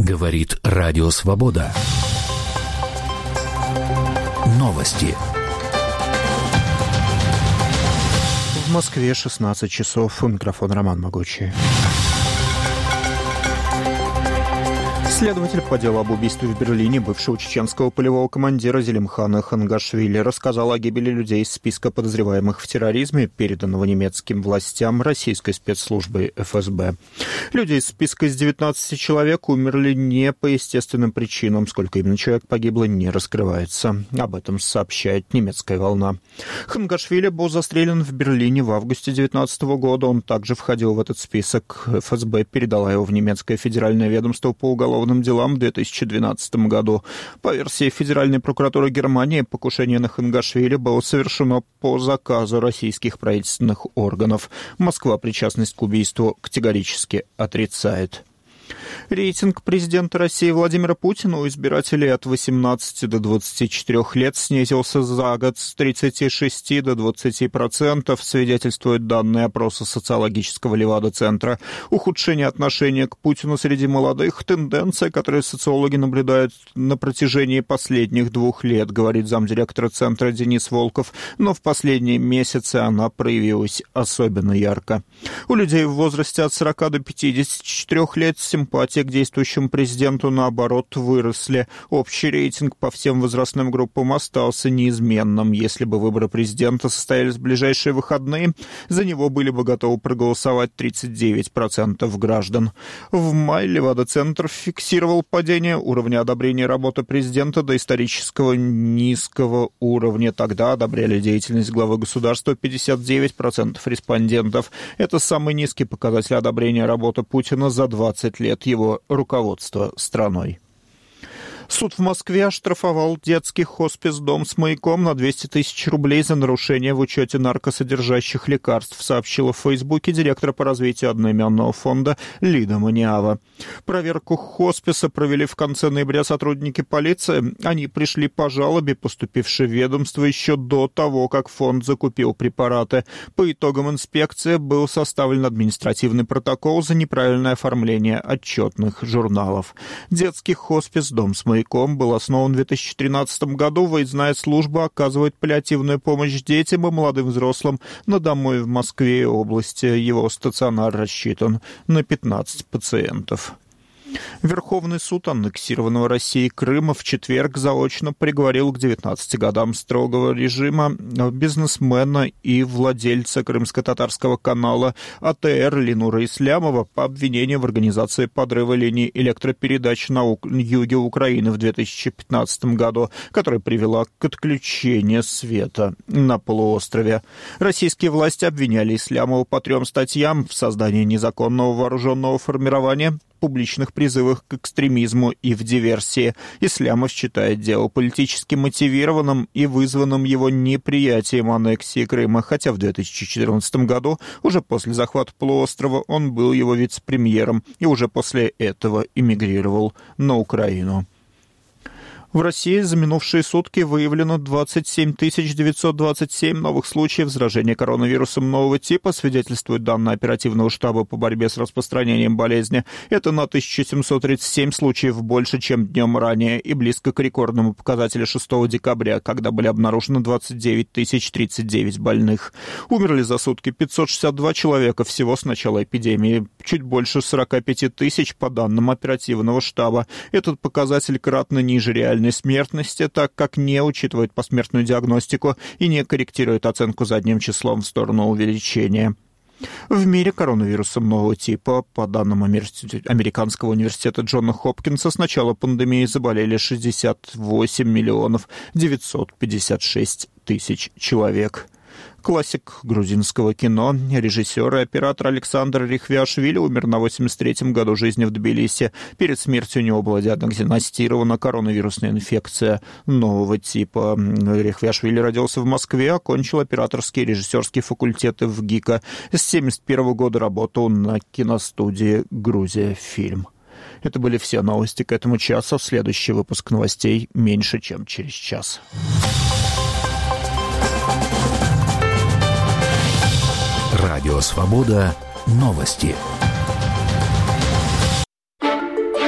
Говорит Радио Свобода. Новости. В Москве 16 часов. У микрофона Роман Могучий. Следователь по делу об убийстве в Берлине бывшего чеченского полевого командира Зелимхана Хангашвили рассказал о гибели людей из списка подозреваемых в терроризме, переданного немецким властям российской спецслужбы ФСБ. Люди из списка из 19 человек умерли не по естественным причинам. Сколько именно человек погибло, не раскрывается. Об этом сообщает немецкая «Волна». Хангашвили был застрелен в Берлине в августе 2019 года. Он также входил в этот список. ФСБ передала его в немецкое федеральное ведомство по уголовным делам в 2012 году. По версии Федеральной прокуратуры Германии, покушение на Хангашвили было совершено по заказу российских правительственных органов. Москва причастность к убийству категорически отрицает. Рейтинг президента России Владимира Путина у избирателей от 18 до 24 лет снизился за год с 36 до 20%, свидетельствуют данные опроса социологического Левада-центра. Ухудшение отношения к Путину среди молодых – тенденция, которую социологи наблюдают на протяжении последних 2 лет, говорит замдиректора центра Денис Волков, но в последние месяцы она проявилась особенно ярко. У людей в возрасте от 40 до 54 лет симпатия к действующему президенту, наоборот, выросли. Общий рейтинг по всем возрастным группам остался неизменным. Если бы выборы президента состоялись в ближайшие выходные, за него были бы готовы проголосовать 39% граждан. В мае Левада-центр фиксировал падение уровня одобрения работы президента до исторического низкого уровня. Тогда одобряли деятельность главы государства 59% респондентов. Это самый низкий показатель одобрения работы Путина за 20 лет его руководства страной. Суд в Москве оштрафовал детский хоспис-дом с маяком на 200 тысяч рублей за нарушение в учете наркосодержащих лекарств, сообщила в Фейсбуке директор по развитию одноименного фонда Лида Маниава. Проверку хосписа провели в конце ноября сотрудники полиции. Они пришли по жалобе, поступившей в ведомство еще до того, как фонд закупил препараты. По итогам инспекции был составлен административный протокол за неправильное оформление отчетных журналов. Детский хоспис-дом с маяком был основан в 2013 году. Выездная служба оказывает паллиативную помощь детям и молодым взрослым на домой в Москве и области. Его стационар рассчитан на 15 пациентов. Верховный суд аннексированного Россией Крыма в четверг заочно приговорил к 19 годам строгого режима бизнесмена и владельца крымско-татарского канала АТР Ленура Ислямова по обвинению в организации подрыва линии электропередач на юге Украины в 2015 году, которая привела к отключению света на полуострове. Российские власти обвиняли Ислямова по 3 статьям: в создании незаконного вооруженного формирования, публичных призывах к экстремизму и в диверсии. Ислямов считает дело политически мотивированным и вызванным его неприятием аннексии Крыма, хотя в 2014 году, уже после захвата полуострова, он был его вице-премьером и уже после этого эмигрировал на Украину. В России за минувшие сутки выявлено 27 927 новых случаев заражения коронавирусом нового типа, свидетельствуют данные оперативного штаба по борьбе с распространением болезни. Это на 1737 случаев больше, чем днем ранее, и близко к рекордному показателю 6 декабря, когда были обнаружены 29 039 больных. Умерли за сутки 562 человека всего с начала эпидемии, чуть больше 45 тысяч по данным оперативного штаба. Этот показатель кратно ниже реальной смертности, так как не учитывает посмертную диагностику и не корректирует оценку задним числом в сторону увеличения. В мире коронавирусом нового типа, по данным Американского университета Джона Хопкинса, с начала пандемии заболели 68 миллионов 956 тысяч человек. Классик грузинского кино, режиссер и оператор Александр Рихвиашвили умер на 83-м году жизни в Тбилиси. Перед смертью у него была диагностирована коронавирусная инфекция нового типа. Рихвиашвили родился в Москве, окончил операторские и режиссерские факультеты в ГИКа. С 1971 года работал на киностудии «Грузия Фильм». Это были все новости к этому часу. Следующий выпуск новостей меньше, чем через час. Радио Свобода. Новости.